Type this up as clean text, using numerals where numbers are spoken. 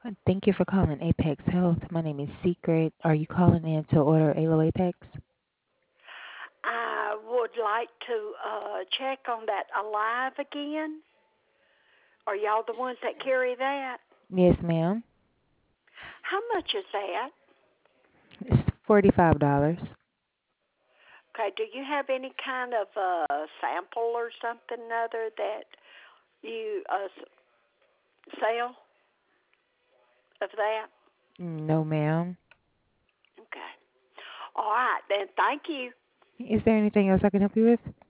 Thank you for calling Apex Health. My name is Secret. Are you calling in to order Alo Apex? I would like to check on that Alive again. Are y'all the ones that carry that? Yes, ma'am. How much is that? It's $45. Okay, do you have any kind of sample or something other that you sell of that? No, ma'am. Okay. All right, then. Thank you. Is there anything else I can help you with?